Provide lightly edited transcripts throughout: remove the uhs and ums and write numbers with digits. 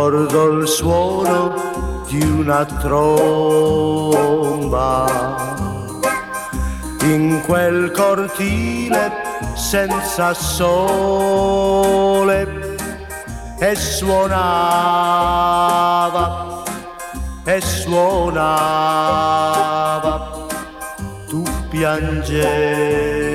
ricordo il suono di una tromba in quel cortile senza sole, e suonava, e suonava, tu piangevi.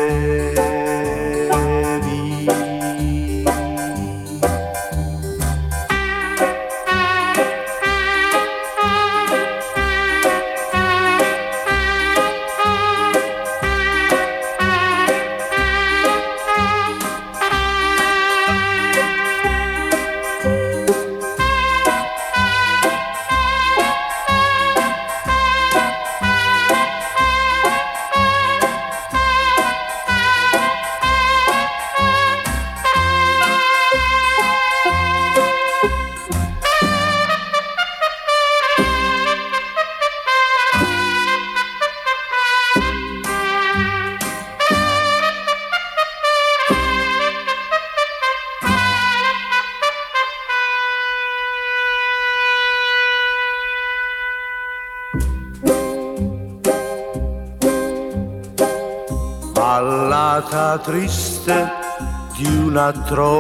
Ballata triste di una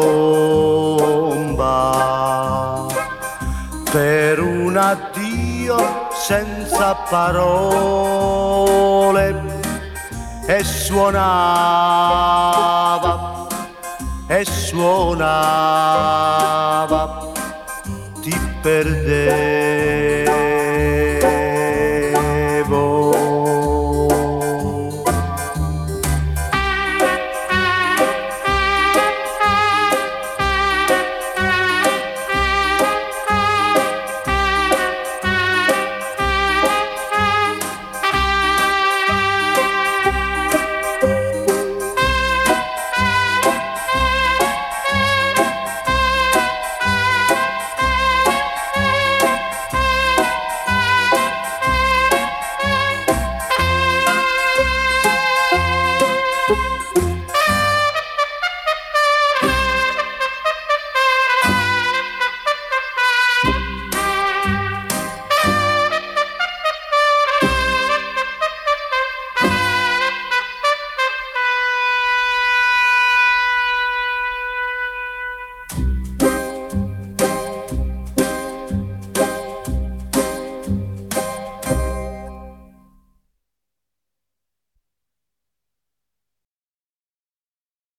tromba per un addio senza parole, e suonava, e suonava, ti perdevo.